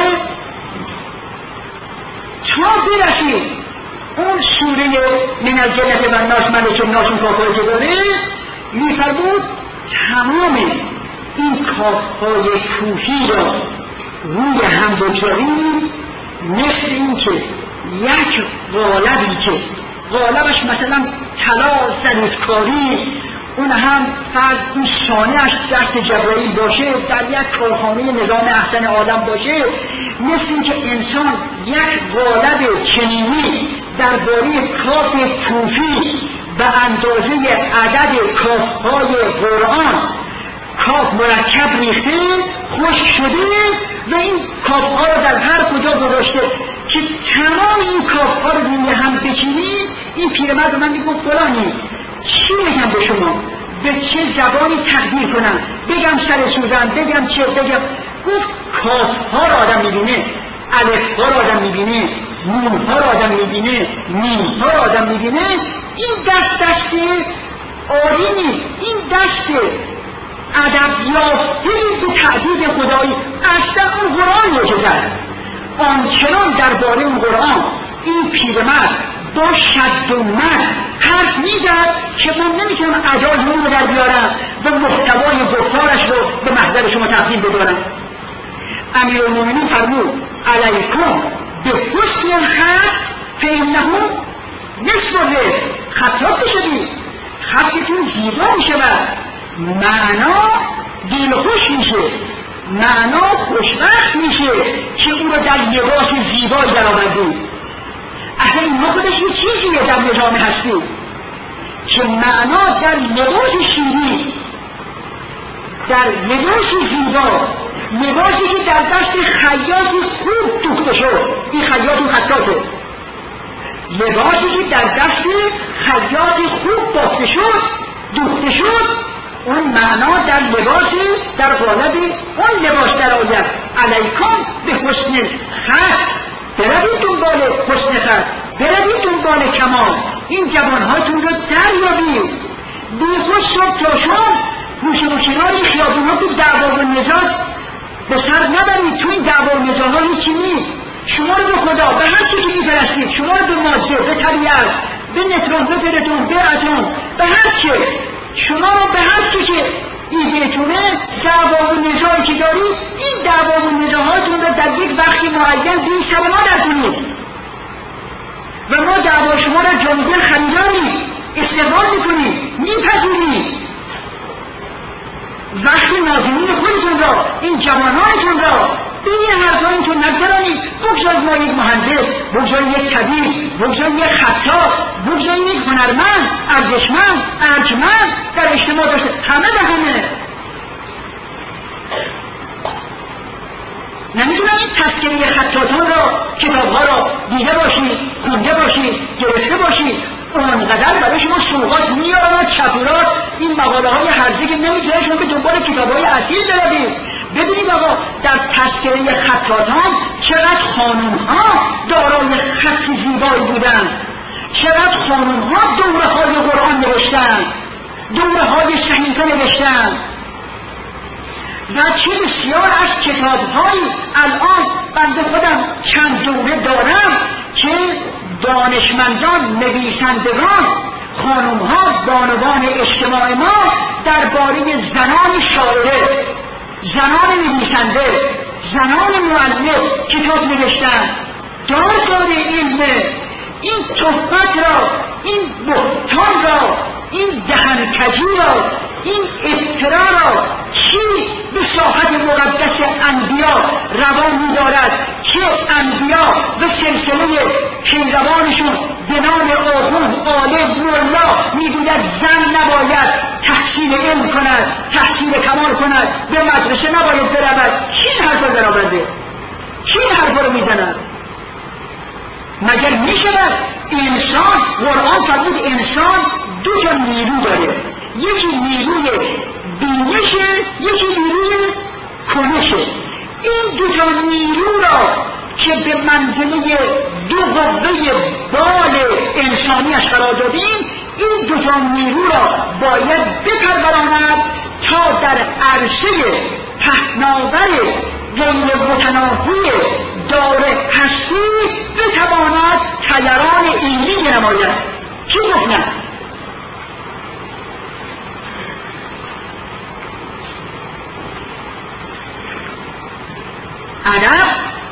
تا برسید اون سوره من الجنة والناس ملک الناس اون کافهایی که داره میفرمود تمام این کافهای کوفی را روی هم بگذارید، مثل این که یک قالبی که قالبش مثلا طلا زرودکاری، اون هم فرض این شانه‌اش دست جبرائیل باشه، در یک کارخانه نظام احسن عالم باشه، مثل این که انسان یک قالب چنینی درباره کاف کوفی به اندازه عدد کافهای قرآن کاف مرکب ریخته خشک شده و این کافها رو در هر کجا گذاشته که تمام این کافها رو روی هم بچینید. این پیرمرد من میگفت فلانی چی بگم به شما، به چه زبانی تقدیر کنم، بگم سر سوزن، بگم چه بگم. گفت کافها رو آدم میبینه، الفها رو آدم میبینه، نونها رو آدم میبینه، میمها رو آدم میبینه. این دست عالی نیست، این دست ادب یافته به تعدید خدایی. اصلا اون قرآن معجزه، آنچنان درباره اون قرآن این پیرمرد با شد و مد حرف میزد که من نمیتونم ادای اون رو در بیارم و محتوای گفتارش رو به محضر شما تقدیم بدارم. امیرالمومنین فرمود علیکم به حسن الخط فانه نصف الرزق، خطاب بشدید خطتون زیبا میشود، معنا دلخوش میشه، معنا خوشبخت میشه که او رو در لباس زیبایی در آوردید. اصلا این خودش یه چیزیه در نظام هستی که معنا در لباس شیرین، در لباس زیبا، لباسی که در دست خیاطی خوب دوخته شد، این خیاط و خطاطه، لباسی که در دست خیاطی خوب بافته شد دوخته شد، اون معنا در لباسی در قالب اون لباس در آید. علیکم به حسن خط، بروید دنبال حسن خط، بروید دنبال کمال، این جوانهاتون رو دریابید. بیخود صبح تا شام گوشه و کنار خیابون‌ها تو دعوا و نزاع به سر نبرید. تو این دعوا و نزاع‌ها هیچی نیست. شما رو به خدا، به هر چی که می‌پرستید، شما رو به ماده، به طبیعت، به نترون، به پروتون، به اتم، به هر چی، شما رو به هر چی که ایده‌تونه، دعوا و نزاعی که دارید، این دعوا و نزاع‌هاتون رو در یک وقتی معین بین سر ما در کنید و ما دعوا شما رو جانگل خریداریم، استقبال میکنیم، میپذیریم. وقتی ناظرین خودتون را، این جوانانتون را به این حرفایتون نگذارانید. بگذار ما یک مهندس، بگذارید یک طبیب، بگذارید یک خطاط، بگذارید یک هنرمند، ارزشمند، ارجمند در اجتماع داشته، همه به همه. نمیتونم این تذکره خطاطان را، کتابها را دیده باشید، خونده باشید، گرفته باشید، اونقدر برای شما سوغات میارن و چطورات این مقاله های هرزه که نمیتونه شما به دنبال کتاب های اصیل بروید. ببینید آقا در تذکره خطاطان چقدر خانوم ها دارای خط زیبایی بودن، چقدر خانوم ها دوره های قرآن نوشتن، دوره های صحیفه نوشتن و چه بسیار از کتاب‌هایی الان بنده خودم چند دوره دارم که دانشمندان، نویسندگان، خانم‌ها، بانوان اجتماع ما درباره زنان شاعره، زنان نویسنده، زنان معلم کتاب نوشتن. داره علم این تهمت را، این بهتان را، این دهنکجی را، این افترا را کی به ساحت مقدس انبیا روا می‌دارد که انبیا و سلسله پیروانشون به نام آخوند، عالم، ملا می‌گوید زن نباید تحصیل علم کند، تحصیل کمال کند، به مدرسه نباید برود. کی این حرفا درآورده؟ کی این حرفا رو میزند؟ مگر میشود انسان، قرآن فرمود انسان دو تا نیرو داره، یکی نیروی بینشه، یکی نیروی کنشه. این دو تا نیرو را که به منزله دو قوه بال انسانیش قرار دادیم، این دو تا نیرو را باید بپروراند تا در عرصه پهناور غیر متناهی دار هستی بتواند طیران علمی نماید. چی گفتن؟ ادب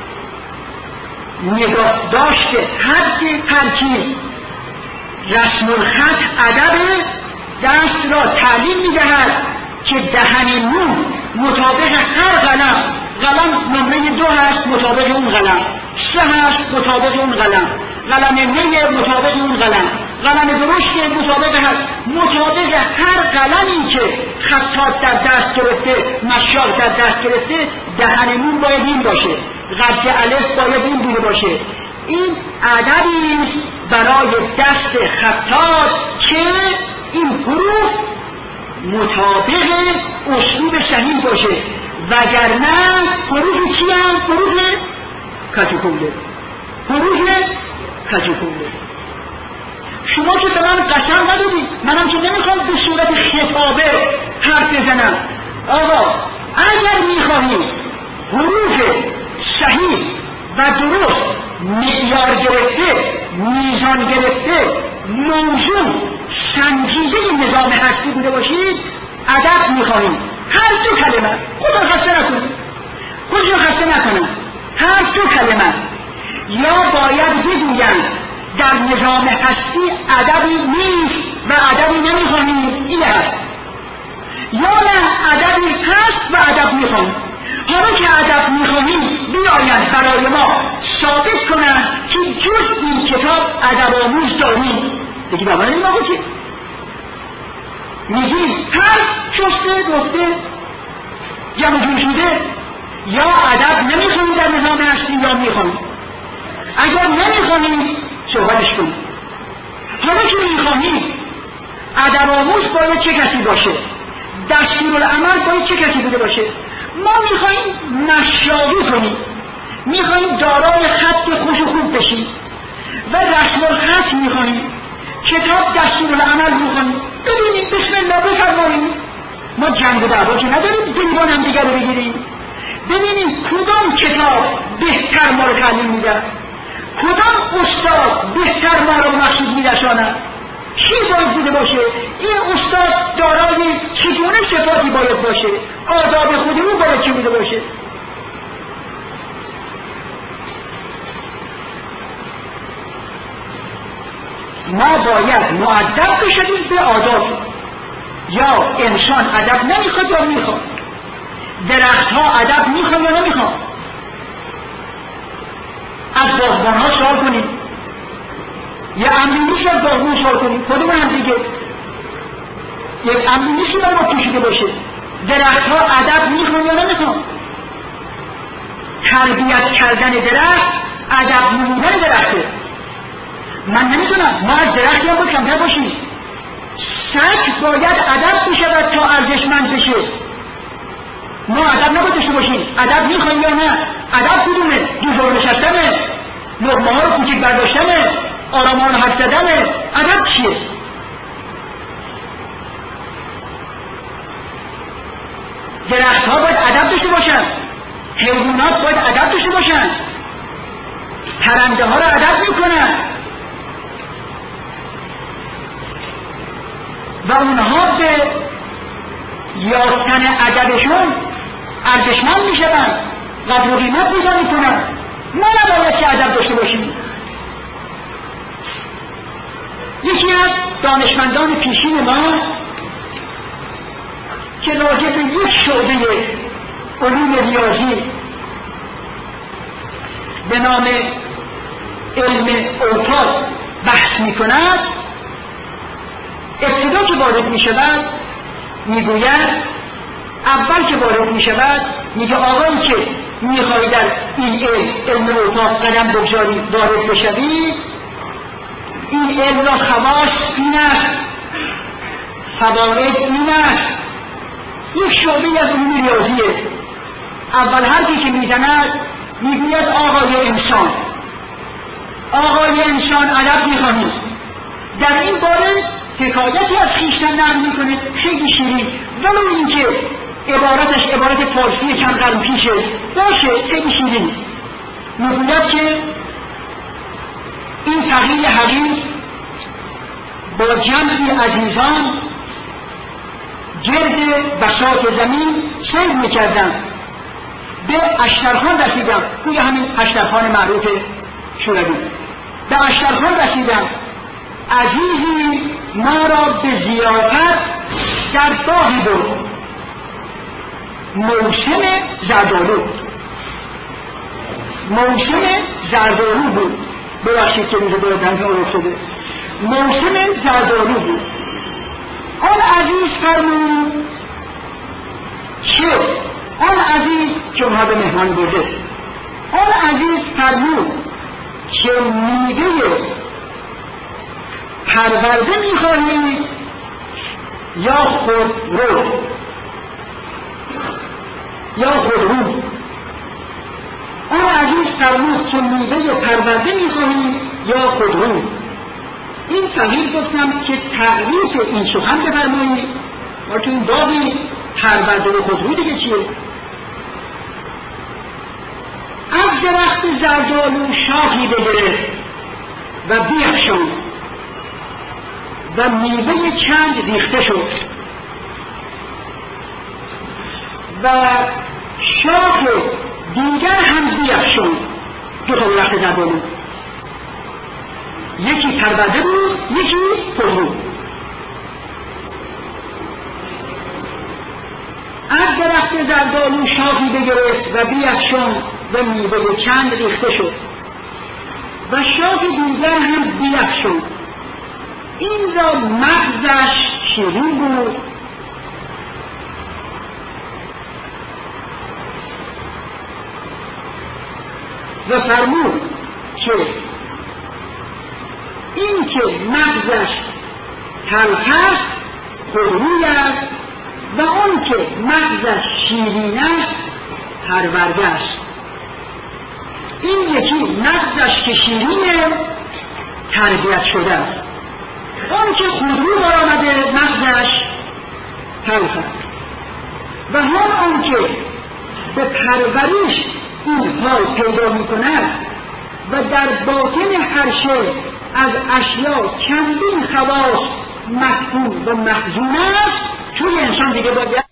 نگاه داشته حد ترکیب، رسم الخط ادب دست را تعلیم میدهد که دهن نون مطابق هر قلم، قلم نمره 2 هست مطابق اون قلم، 3 هست مطابق اون قلم، قلم نی مطابق اون قلم، قلم درشت مطابق هست، مطابق هر قلمی که خطاط در دست گرفته، مشاق در دست گرفته، دهن نون باید این باشه، قد الف باید این بوده باشه. این ادبی است برای دست خطاط که این حروف مطابق اسلوب صحیح باشه، وگرنه حروف چی هم؟ حروف کچکوله، حروف کچکوله. شما که به من قسم ندادید، منم که نمیخوام به صورت خطابه حرف بزنم. آقا اگر میخواهید حروف صحیح و درست، معیار گرفته، میزان گرفته، موضوع سنجیده نظام هستی بوده باشید، ادب میخواهید هر دو کلمه، خدا خسته نکنید، خودشون خسته نکنید، هر دو کلمه یا باید بگویند در نظام هستی ادبی نیست و ادبی نمیخواهید، این هست، یا نه ادبی هست و ادب میخواهید. حالا که ادب میخواهید بیاید برای ما ثابت کنند که جز این کتاب ادب آموز داریم. دیگه باور نمی‌کنید که میگیم هر چسته گفته یا وجود شده، یا ادب نمیخواهید در نظام هستی یا میخواهید. اگر نمیخواهید صحبتش کنید. حالا که میخواهید ادب آموز باید چه کسی باشه، دستورالعمل باید چه کسی بوده باشه. ما میخواهیم مشاغی کنیم، میخواهیم دارای خط خوش و خوب بشیم و رسم الخط میخواهیم، کتاب دستورالعمل میخواهیم. ببینید بسم الله بفرمایید، ما جنگ و دعوا که نداریم گریبان هم دیگر رو بگیریم. ببینید کدام کتاب بهتر ما رو تعلیم میده، کدام استاد بهتر ما رو مقصود میرساند، چی باید بوده باشه، این استاد دارای چگونه صفاتی باید باشه، آداب خودی رو باید چی بوده باشه. ما باید مؤدب بشدیم به آداب. یا انسان ادب نمیخواد یا میخواد، درخت ها ادب میخواد یا نمیخواد. از باغبان ها سوال کنید یه امری نیست که با اون سوال کنیم خودمون هم دیگه یک امری نیست که ما پوشیده باشه. درخت ها ادب میخوان یا نمیخوان؟ تربیت کردن درخت ادب نمودن درخته. من نمیدونم ما از درختی هم باید کمتر باشیم. سگ باید ادب بشود تا ارزشمند بشه. ما ادب نباید داشته باشیم. ادب میخوایم یا نه؟ ادب کدومه؟ دوزار نشستنه، لقمه ها رو کوچیک برداشتنه، آرامان حرف زدنه. ادب چیه؟ درخت ها باید ادب داشته باشن، حیوانات باید ادب داشته باشن، پرنده ها رو ادب میکنن و اونها به یافتن ادبشون ارزشمند میشوند، قدر و قیمت پیدا میکنن. ما نباید که ادب داشته باشیم. یکی از دانشمندان پیشین ما که راجع به یک شعبه علوم ریاضی به نام علم اوتاد بحث میکند، ابتدا که وارد میشود میگوید، اول که وارد میشود میگه آقایی که میخواهی در این علم اوتاد قدم بگذاری وارد بشوی، این علم را خواص این است، فواید این است. یک شعبه از علوم ریاضیه. اول حرفی که میزند میگوید آقای انسان ادب میخواهی. در این باره حکایتی از خویشتن نقل میکنه خیلی شیرین، ولو اینکه عبارتش عبارت فارسی کم قرن پیشه باشه خیلی شیرین. میگوید که این فقیه حقیر با جمعی عزیزان گرد بساط زمین سیر میکردن. به اشترخان رسیدم، توی همین اشترخان معروف شوروی. به اشترخان رسیدم، عزیزی ما را به ضیافت در باغی برد، موسم زردآلو بود. ببخشید که روز بردن رو شده، موسم زردآلو بود. آن عزیز فرمود آن عزیز که اونها به مهمان برده، آن عزیز فرمود که میوه پرورده میخواهید یا خودرو؟ آن عزیز فرمود که میوه پرورده میخواهید یا خودرو؟ این فقیر گفتم که تعریف این سخن بفرمایید، ما تو این باقی پرورده و خودرو دیگه چیه؟ از درخت زردآلو شاخی بگرفت و بیفشاند و میوه چند ریخته شد و شاخ دیگر هم بیفشاند. دو تا درخت زردآلو، یکی پرورده بود یکی خودرو. از درخت زردآلو شاخی بگرفت و بیفشاند و میوه چند ریخته شد و شاخ دیگر هم بیفشاند. این را مغزش شیرین بود و فرمود که این که مغزش تلخ است خودروی است و اون که مغزش شیرین است پرورده است. این یکی مغزش که شیرینه تربیت شده است، اون که خودرو برآمده مغزش تلخ است. و هم اون که به پرورش این حال پیدا می کند و در باطن هر شی از اشیا چندین خواص مفهوم و مخزون است، چون انسان دیگه باید